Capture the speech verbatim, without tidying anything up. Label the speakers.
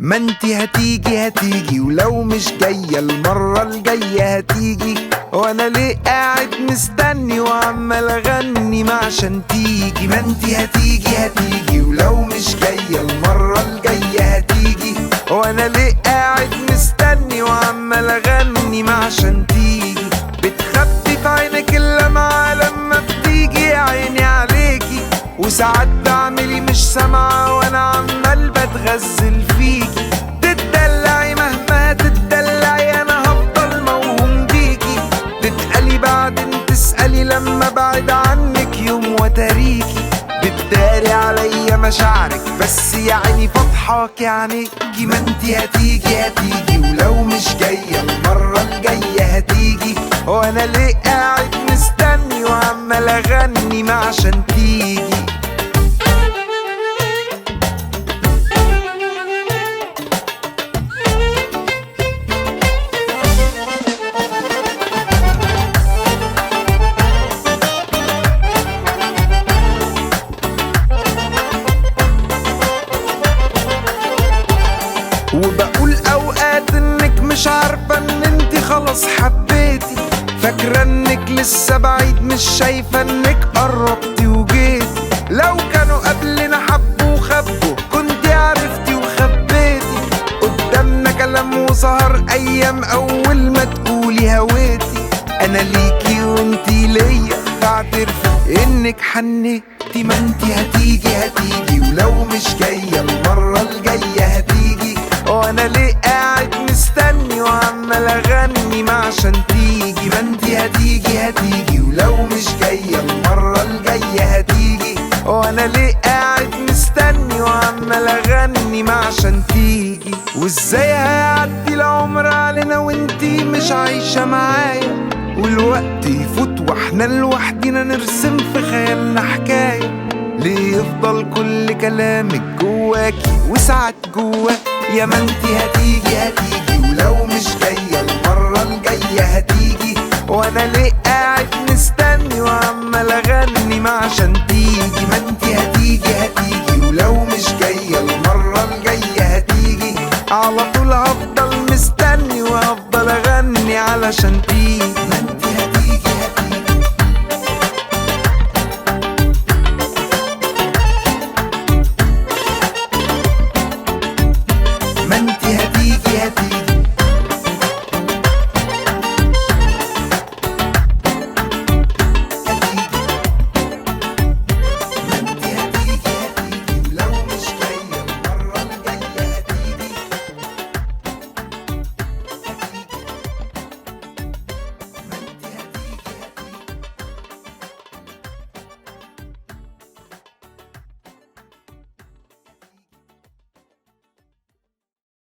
Speaker 1: ما انتي هتيجي هتيجي، ولو مش جاية المرة الجاية هتيجي. وانا ليه قاعد مستني وعمال اغني ما عشان تيجي؟ ما انتي هتيجي هتيجي، ولو مش جاية المرة الجاية هتيجي. وانا ليه قاعد مستني وعمال اغني ما عشان تيجي؟ بتخبي في عينك اللمعة لما بتيجي يا عيني عليكي، وساعات بعملي مش سامعة وانا عمال بتغزل فيكي. تتدلعي مهما تتدلعي انا هفضل موهوم بيكي. تتقلي بعدين تسألي لما بعد عنك يوم وتاريكي. بتداري عليا مشاعرك بس يا عيني فضحاكي عينيكي. ما انتي هتيجي هتيجي، ولو مش جاية المرة الجاية هتيجي. وانا ليه قاعد مستني وعمال اغني ما عشان تيجي؟ وبقول اوقات انك مش عارفة ان انتي خلاص حبيتي. فاكرة انك لسه بعيد مش شايفة انك قربتي وجيتي. لو كانوا قبلنا حبوا وخبوا كنتي عرفتي وخبيتي. قدامنا كلام وسهر ايام اول ما تقولي هويتي. انا ليكي وانتي ليا بعترف انك حنيتي. ما انتي هتيجي هتيجي، ولو مش جاية المرة الجاية هتيجي. وانا ليه قاعد مستني وعمال اغني ما عشان تيجي؟ ما انتي هتيجي هتيجي، ولو مش جاية المرة الجاية هتيجي. وانا ليه قاعد مستني وعمال اغني ما عشان تيجي؟ وازاي هيعدي العمر علينا وانتي مش عايشة معايا؟ والوقت يفوت واحنا لوحدينا نرسم في خيالنا حكاية. ليه يفضل كل كلامك جواكي وساعات جواكي؟ يا ما انتي هتيجي هتيجي، ولو مش جاية المرة الجاية هتيجي. وانا ليه قاعد مستني وعمال اغني ما عشان تيجي؟ ما انتي هتيجي هتيجي، ولو مش جاية المرة الجاية هتيجي. على طول هفضل مستني وهفضل اغني علشان تيجي.